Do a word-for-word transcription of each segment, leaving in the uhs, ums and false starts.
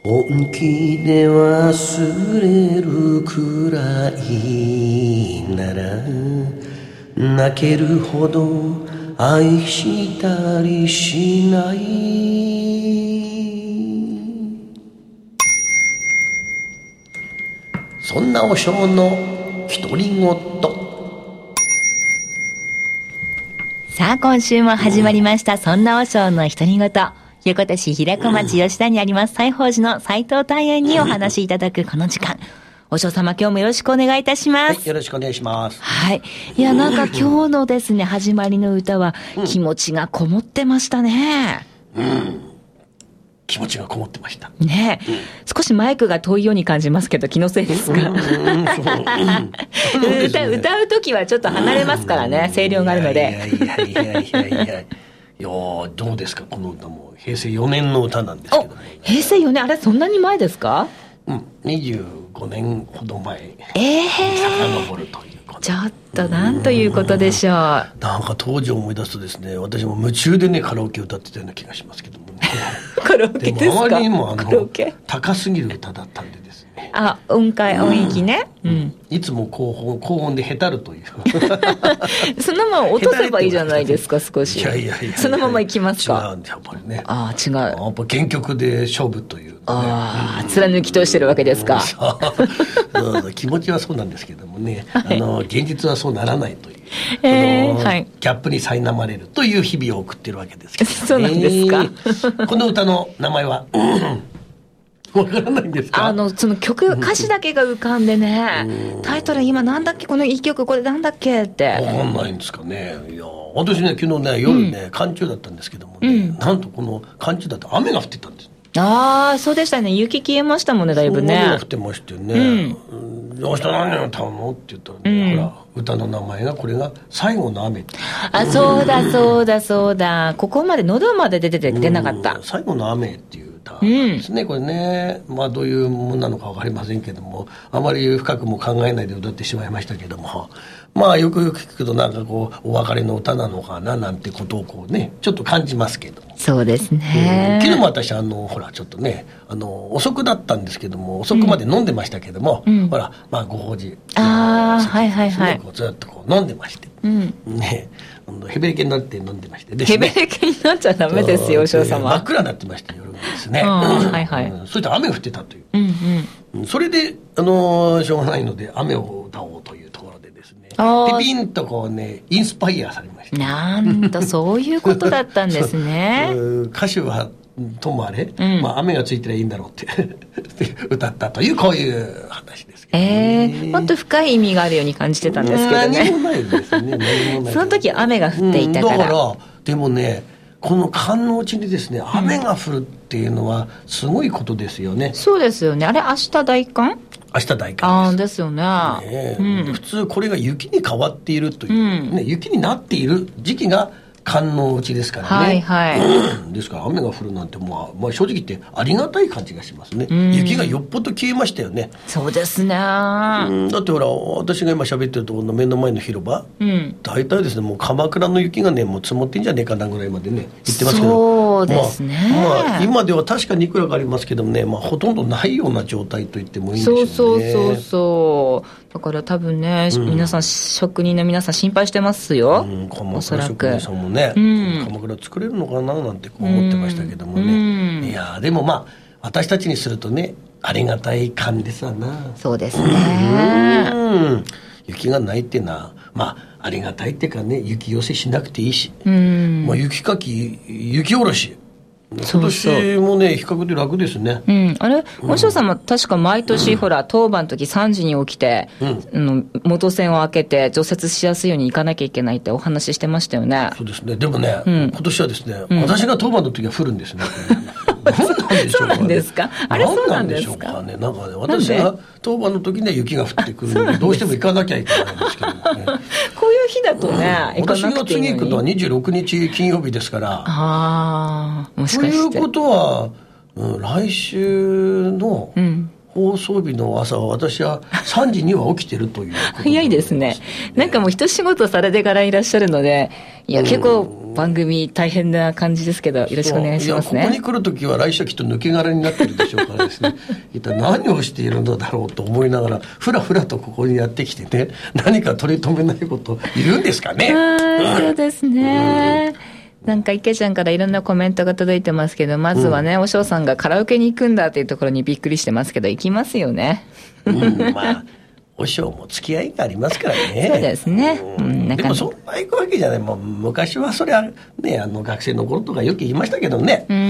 本気で忘れるくらいなら泣けるほど愛したりしない。そんなお尚の独り言。 さあ今週も始まりました、そんなお尚の独り言。横手市平子町吉田にあります西宝寺の斉藤大園にお話しいただくこの時間、お尚様今日もよろしくお願いいたします。 はい、よろしくお願いします。 はい。いや、なんか今日のですね始まりの歌は気持ちがこもってましたね。 うん、うん気持ちがこもってましたねえ、うん、少しマイクが遠いように感じますけど気のせいですか？歌うときはちょっと離れますからね、声量があるので。 いやいやいやいやいやいやいやどうですか、この歌もへいせいよねんの歌なんですけど、ね、 へいせいよねん、あれそんなに前ですか？ うん、にじゅうごねんほど前に遡るという、 ちょっとなんということでしょう。 なんか当時思い出すとですね、私も夢中でねカラオケ歌ってたような気がしますけどもね。 カラオケですか？ でもあまりにもあの高すぎる歌だったんでですね。 あ、音階音域ね、うんうん、いつも高音高音でへたるというそのまま落とせばいいじゃないですか、少し。 いやいやいや、 そのままいきますか？ 違うんでやっぱりね。 ああ違う、 やっぱ原曲で勝負という、ね、 ああ貫き通してるわけですか。 そう気持ちはそうなんですけどもね、はい、あの現実はそうならないという、 えーはい、 ギャップに苛まれるという日々を送ってるわけですけど、ね、 そうなんですか。 この歌の名前はわからないんですか？ あのその曲歌詞だけが浮かんでね、タイトル今なんだっけ、このいっきょくこれなんだっけってわかんないんですかね。いや私ね昨日ね夜ね、うん、寒中だったんですけどもね、うん、なんとこの寒中だと雨が降ってたんです。 ああそうでしたね、雪消えましたもんね、だいぶね。 雨が降ってましてね、うん、明日何を歌うのって言ったらね、うん、ほら歌の名前がこれが最後の雨って。 あそうだそうだそうだ、ここまで喉まで出てて出なかった、 うん、最後の雨っていう歌ですね、うん、これね、まあどういうものなのか分かりませんけども、あまり深くも考えないで歌ってしまいましたけども、まあよくよく聞くとなんかこうお別れの歌なのかななんてことをこうねちょっと感じますけど。 そうですね、 うん、昨日も私あのほらちょっとねあの遅くだったんですけども、遅くまで飲んでましたけども、うん、ほらまあご法事、 ああはいはいはい、 こうずっとこう飲んでまして、うん、ねヘベレケになって飲んでましてですね、ヘベレケになっちゃダメですよ、お嬢様。 真っ暗になってました夜がですね、 はいはい、 うん、そして雨降ってたという、 うんうん、 それであのしょうがないので雨を歌おうというところでですね、ピピンとこうねインスパイアされました。 なんとそういうことだったんですね。 歌手はともあれ、うんまあ、雨がついてりゃいいんだろうって歌ったというこういう話ですけどね。 えー、もっと深い意味があるように感じてたんですけどね。 何もないですね。何もない。 その時雨が降っていたから、うん、 だからでもねこの寒のうちにですね雨が降るっていうのはすごいことですよね、うん、 そうですよね。あれ明日大寒明日大寒です。 あですよね、 ね、うん、普通これが雪に変わっているという、うんね、雪になっている時期が寒のうちですからね、 はいはい、 ですから雨が降るなんて、まあ、まあ正直言ってありがたい感じがしますね、うん、雪がよっぽど消えましたよね。 そうですね、 うん、だってほら私が今喋ってるところの目の前の広場、うん、大体ですねもう鎌倉の雪がねもう積もってんじゃねえかなぐらいまでね行ってますけど、 そうですね、 まあまあ、今では確かにいくらかありますけどもね、まあ、ほとんどないような状態と言ってもいいんでしょうね。 そうそうそうそうだから多分ね、うん、皆さん職人の皆さん心配してますよ、うん、 鎌倉職人さんもね、うん、鎌倉作れるのかななんてこう思ってましたけどもね、うん、いやでもまあ私たちにするとねありがたい感じですわな。 そうですね、 うん、雪がないっていうのはまあありがたいっていうかね、雪寄せしなくていいし、うん、まあ、雪かき雪下ろし今年もね比較的楽ですね、 うん、あれお師匠様確か毎年、うん、ほら当番の時さんじに起きて、うん、元栓を開けて除雪しやすいように行かなきゃいけないってお話ししてましたよね。 そうですね。でもね、うん、今年はですね、うん、私が当番の時は降るんですねそうなんですか。あれそうなんですか。 ね、なんかね私が当番の時には雪が降ってくるのでどうしても行かなきゃいけないんですけどねこういう日だとね、 うん、私が次行くのはにじゅうろくにち金曜日ですから、 あもしかしてということは、うん、来週の放送日の朝は私はさんじには起きてるということ、ね、 早いですね。なんかもう一仕事されてからいらっしゃるので、いや、うん、結構番組大変な感じですけど、よろしくお願いしますね。 いや、ここに来るときは来週はきっと抜け殻になってるでしょうからですね一体何をしているのだろうと思いながらふらふらとここにやってきてね、何か取り留めないこといるんですかね。 あ、そうですね、なんか池ちゃんからいろんなコメントが届いてますけど、まずはね、うん、おしょうさんがカラオケに行くんだっていうところにびっくりしてますけど、行きますよね。 うん、まあおしょうも付き合いがありますからね。 そうですね、 うん、 なんかでもそんな行くわけじゃない。もう昔はそれはね、あの学生の頃とかよく言いましたけどね、 うんうんうん、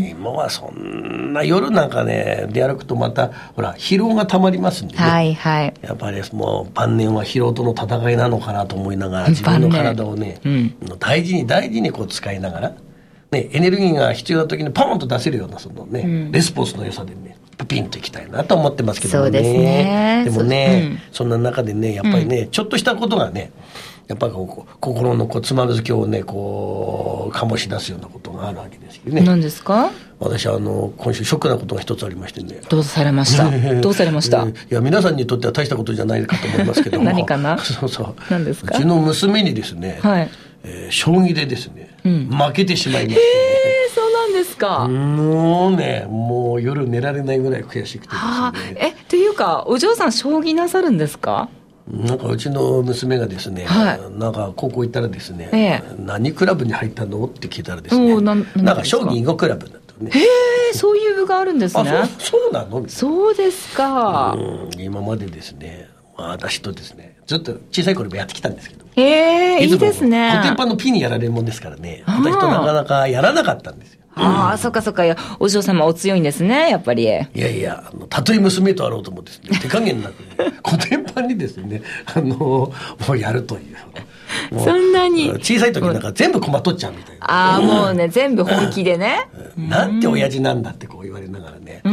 今はそんな夜なんかね出歩くとまたほら疲労がたまりますんでね、 はいはい、 やっぱりもう晩年は疲労との戦いなのかなと思いながら、自分の体をね、うん、大事に大事にこう使いながら、ね、エネルギーが必要な時にポンと出せるようなそのね、うん、レスポンスの良さでねピンといきたいなと思ってますけどね。 そうですね。 でもね、そ,、うん、そんな中でねやっぱりね、うん、ちょっとしたことがねやっぱりこう心のこうつまずきをねこう醸し出すようなことがあるわけですけどね。 何ですか？ 私はあの今週ショックなことが一つありましてね。 どうされましたどうされました、 えー、いや皆さんにとっては大したことじゃないかと思いますけども何かなそうそう、 何ですか？ うちの娘にですね、はい、えー、将棋でですね、うん、負けてしまいましたね。 へー、そうなんですか。 もうねもう夜寝られないぐらい悔しくてですね。 はあ、えというかお嬢さん将棋なさるんですか？ なんかうちの娘がですね、はい、なんか高校行ったらですね、ええ、何クラブに入ったのって聞いたらですね、な, なんか将棋囲碁クラブだとね。 へえ、そういう部があるんですね。 あ、そう、そうなの。 そうですか。 うん、今までですね、まあ、私とですねずっと小さい頃もやってきたんですけど、 へえ、いいですね。 コテンパンのピンにやられるもんですからね、私となかなかやらなかったんですよ。 ああ、そっかそっか。お嬢様お強いんですね、やっぱり。いやいや、あのたとえ娘とあろうともですね、手加減なくね、コテンパンにですね、あのもうやるという。 そんなに小さい時なんか全部駒取っちゃうみたいな。 ああ、もうね、全部本気でね。 なんて親父なんだってこう言われながらね。うん、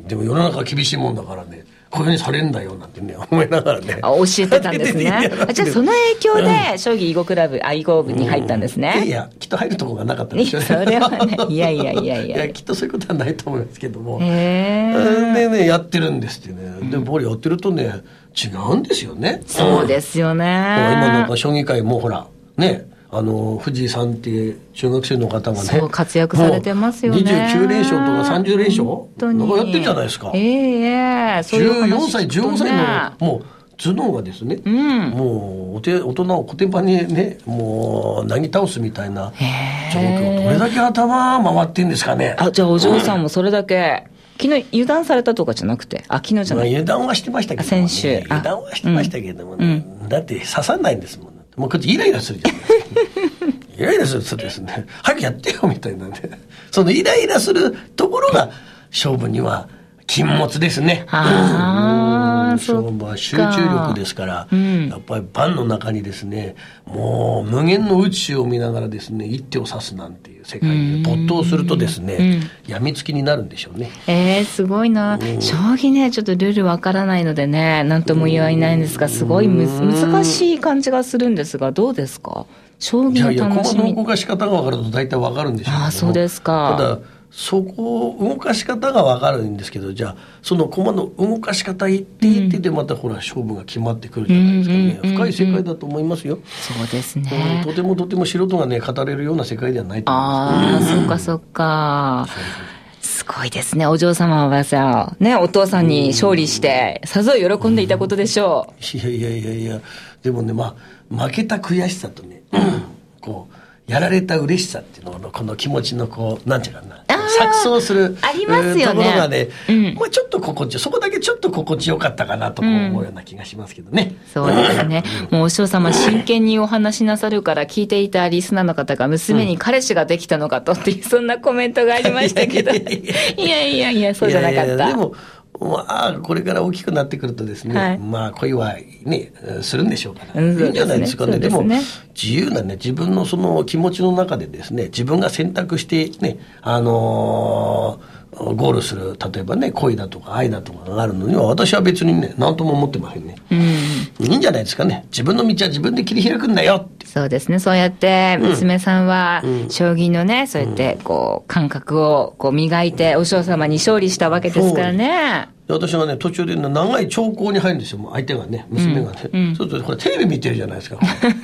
でも世の中は厳しいもんだからね。こういうふうにされるんだよなんてね思いながらね。 あ、教えてたんですね。じゃあその影響で将棋囲碁クラブ、あ、囲碁部に入ったんですね。 うん、いやきっと入るとこがなかったんでしょうね。 それはね、いやいやいやいや。 いやきっとそういうことはないと思いますけども。 へー。 でねやってるんですってね。でもやってるとね違うんですよね。 そうですよね。 今なんか将棋界もほらね。あの藤井さんっていう中学生の方がね、 そう活躍されてますよね。 にじゅうきゅう連勝とかさんじゅう連勝なんかやってるじゃないですか。 ええー、そういう話、ね、 じゅうよんさいじゅうごさいのもう頭脳がですね、うん、もうお手大人をコテンパンにねもうなぎ倒すみたいな状況。どれだけ頭回ってんですかね。 あ、じゃあお嬢さんもそれだけ、うん、昨日油断されたとかじゃなくて、あ、昨日じゃない、 まあ、油断はしてましたけども、ね、 先週油断はしてましたけどもね、うん、だって刺さんないんですもん。もうこっちイライラするじゃないですか。イライラするとですね、早くやってよみたいなんで、そのイライラするところが勝負には禁物ですね。 ああ、 勝負は集中力ですから、うん、やっぱり盤の中にですね、もう無限の宇宙を見ながらですね、一手を指すなんていう世界に没頭するとですね、うん、病みつきになるんでしょうね。 えー、すごいな。将棋ね、ちょっとルールわからないのでね、なんとも言えないんですが、すごいむ難しい感じがするんですが、どうですか？将棋の楽しみ。いやいや、 駒の動かし方が分かると大体分かるんでしょうけども。 あ、そうですか。 ただそこを動かし方が分かるんですけど、じゃあその駒の動かし方一手一手でまたほら勝負が決まってくるじゃないですかね、うん、深い世界だと思いますよ。 そうですね、 うん、とてもとても素人がね語れるような世界ではないと思います。 ああ、うん、そっかそっか。すごいですね。お嬢様はさ、ね、お父さんに勝利してさぞ喜んでいたことでしょう。 いやいやいやいや、でもね、まあ負けた悔しさとね、うん、こうやられた嬉しさっていうののこの気持ちのこうなんていうかな、錯綜するありますよね、 ところがね、うん、まあ、ちょっと心地よそこだけちょっと心地よかったかなと思うような気がしますけどね、 うん、そうですね、うん、もうお嬢様真剣にお話しなさるから聞いていたリスナーの方が娘に彼氏ができたのかとっていう、そんなコメントがありましたけどいやいやいやそうじゃなかった。いやいやでもまあ、これから大きくなってくるとですね、はい、まあ恋はねするんでしょうから、うん、いいんじゃないですかね。でも自由なね自分のその気持ちの中でですね、自分が選択してね、あのー、ゴールする例えばね恋だとか愛だとかがあるのには私は別にね何とも思ってませんね、うん、いいんじゃないですかね。自分の道は自分で切り開くんだよって。 そうですね。そうやって娘さんは将棋のね、うん、そうやってこう感覚をこう磨いてお嬢様に勝利したわけですからね。 私はね途中で長い長考に入るんですよ。もう相手がね娘がね、うんうん、そうするとこれテレビ見てるじゃないですか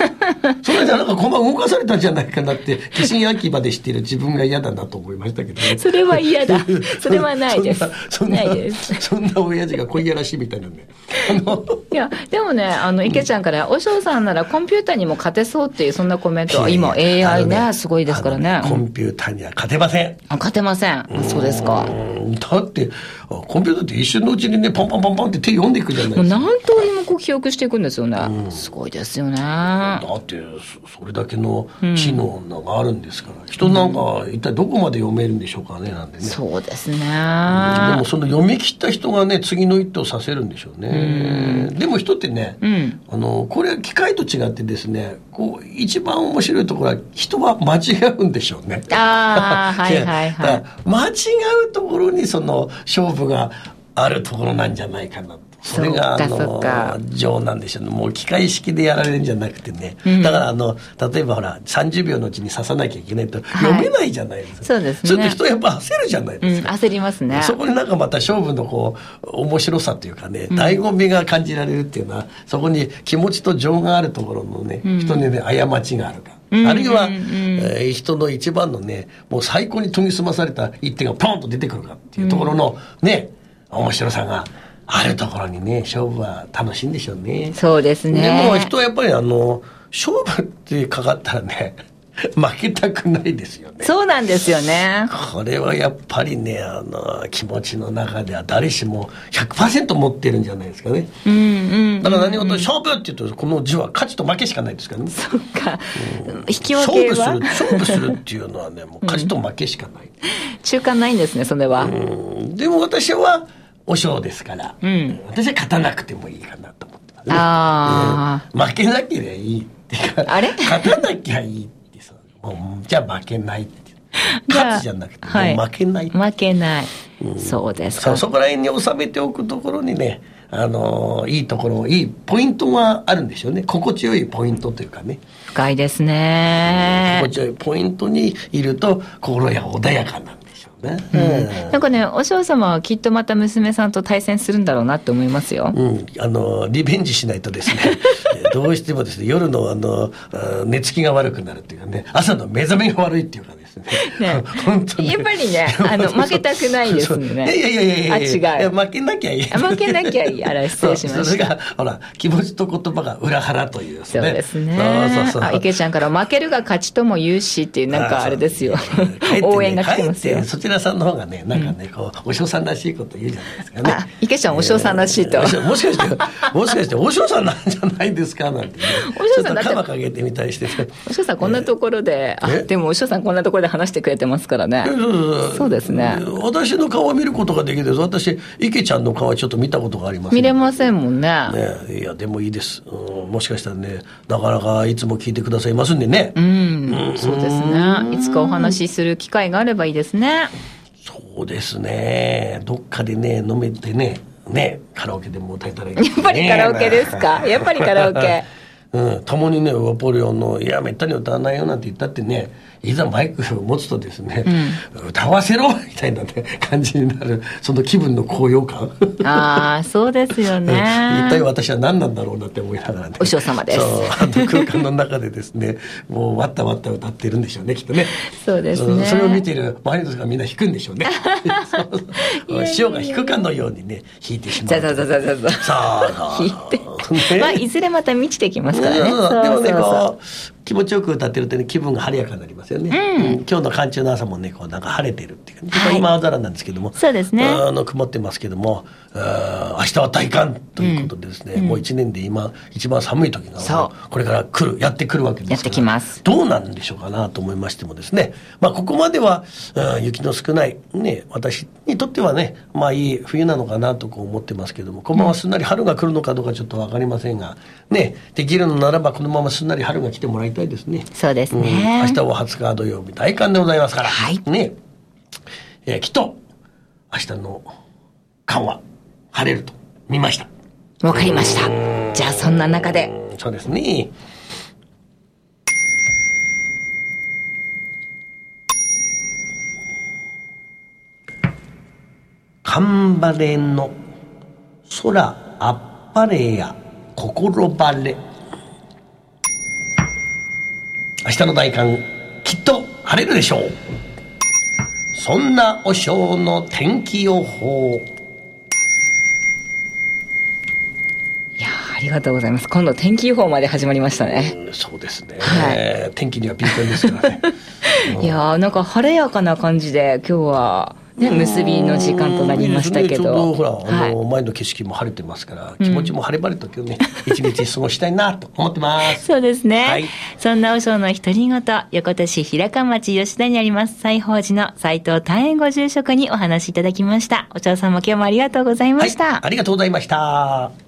それじゃなんか駒動かされたんじゃないかなって疑心暗鬼までしている自分が嫌だなと思いましたけどね。 それは嫌だ。それはないです。 そんなないです。 そんな親父が恋やらしいみたいなんで。あのいやでもね、あの池ちゃんからお嬢さんならコンピューターにも勝てそうっていうそんなコメントは今 エーアイ ね、ねすごいですからね。 コンピューターには勝てません。 あ勝てません。そうですか。 だってコンピューターって一瞬のうちにねポンポンポンポンって手読んでいくじゃないですか。 もう何通りもこう記憶していくんですよね、うん、すごいですよね。 だってそれだけの知能があるんですから、うん、人なんか一体どこまで読めるんでしょうかねなんてね。 そうですね、うん、 でもその読み切った人がね次の一手をさせるんでしょうね、うん、でも人ってね、うん、あのこれは機械と違ってですねこう一番面白いところは人は間違うんでしょうね。 ああはいはいはい。 間違うところにその勝負があるところなんじゃないかなと。それがあの情なんでしょうね。もう機械式でやられるんじゃなくてね、うん、だからあの例えばほらさんじゅうびょうのうちに刺さなきゃいけないと読めないじゃないですか、はい、 そうですね。 それと人やっぱ焦るじゃないですか、 うん、焦りますね。 そこになんかまた勝負のこう面白さというかね、うん、醍醐味が感じられるっていうのはそこに気持ちと情があるところのね、うん、人にね過ちがあるか、うん、あるいは、うんうんえー、人の一番のねもう最高に研ぎ澄まされた一手がポンと出てくるかっていうところのね、うん、面白さがあるところにね勝負は楽しいんでしょうね。 そうですね。 でも人はやっぱりあの勝負ってかかったらね負けたくないですよね。 そうなんですよね。 これはやっぱりねあの気持ちの中では誰しも ひゃくパーセント 持ってるんじゃないですかね、うんうんうんうん、だから何事勝負って言うとこの字は勝ちと負けしかないですからね。 そっか、うん、引き分けは勝負する勝負するっていうのはねもう勝ちと負けしかない、うん、 中間ないんですねそれは、うん、でも私はお尚ですから、うん、私は勝たなくてもいいかなと思ってますね。あ、うん、負けなければいいっていうかあれ勝たなきゃいいってさもうじゃあ負けないって勝つじゃなくて、はい、もう負けない負けない、うん、そうですか。 そ, そこら辺に収めておくところにねあのー、いいところいいポイントがあるんでしょうね。心地よいポイントというかね深いですね、 うん、心地よいポイントにいると心が穏やかなんでねうん、なんかねお嬢様はきっとまた娘さんと対戦するんだろうなって思いますよ、 うん、あのリベンジしないとですねどうしてもですね夜のあの寝つきが悪くなるっていうかね朝の目覚めが悪いっていうかですねね本当にやっぱりねあの負けたくないですね。 いやいやいやいやいやあ違う負けなきゃいい負けなきゃいいあら失礼しました。 それがほら気持ちと言葉が裏腹という、ね、 そうですね。そうそうそうあ池ちゃんから負けるが勝ちとも言うしっていうなんかあれですよ応援が来てますよ。 そちらさんの方がねなんかね、うん、こうお嬢さんらしいこと言うじゃないですかね。 あ池ちゃんお嬢さんらしいと、えー、 もしかしてもしかしてお嬢さんなんじゃないですかなんて、ね、お嬢さんだってちょっとカマかけてみたりして、ね、 お嬢さんこんなところで、えー、あでもお嬢さんこんなところで話してくれてますからね。そうですね。 私の顔を見ることができる。私池ちゃんの顔はちょっと見たことがあります、 ね、見れませんもん ね, ねいやでもいいです、うん、もしかしたらねなかなかいつも聞いてくださいますんでね、 うん、うん、そうですね。いつかお話しする機会があればいいですね。 そうですね。どっかでね飲めてねねカラオケでも歌えたらいいですね。 やっぱりカラオケですかやっぱりカラオケうん、たまにねワポリオンの「いやめったに歌わないよ」なんて言ったってねいざマイクを持つとですね、うん、歌わせろみたいな、ね、感じになるその気分の高揚感ああそうですよね一体私は何なんだろうなって思いながらねお嬢様です。 そうあの空間の中でですねもうわったわった歌ってるんでしょうねきっとね。 そうですね。 それを見ている周りの人がみんな弾くんでしょうね潮が弾くかのようにね弾いてしまう。 そうそうそうそうそう弾いて、ねまあ、いずれまた満ちてきますからね。 そうそうでもねこう気持ちよく歌ってるとね気分が晴れやかになりますよね、うんうん、今日の寒中の朝もねこうなんか晴れてるっていうか、ねはい、今青空なんですけどもそうですねあの曇ってますけども明日は大寒ということでですね、うん、もう一年で今一番寒い時がこれから来るやってくるわけですからやってきます。 どうなんでしょうかなと思いましてもですね、まあ、ここまでは、うん、雪の少ない、ね、私にとってはねまあいい冬なのかなとこう思ってますけどもこのまますんなり春が来るのかどうかちょっと分かりませんが、ね、できるのならばこのまますんなり春が来てもらいたいですね。 そうですね、 うん、明日ははつか土曜日大寒でございますから、 はいねえー、きっと明日の寒は晴れると見ました。 わかりました。じゃあそんな中でそうですね頑張れの空あっぱれや心晴れ明日の大寒きっと晴れるでしょう。そんな和尚の天気予報。 いやありがとうございます。今度天気予報まで始まりましたね。 うん、そうですね、 はい、 天気には敏感ですからねいやーなんか晴れやかな感じで今日はね、結びの時間となりましたけど、 いいですね、ちょうどほら、 はい、 あの前の景色も晴れてますから、気持ちも晴れ晴れと今日ね、うん、一日過ごしたいなと思ってますそうですね、はい、そんな和尚の独り言、横手市平川町吉田にあります西宝寺の斉藤大円ご住職にお話しいただきました。お嬢様今日もありがとうございました。 はい、ありがとうございました。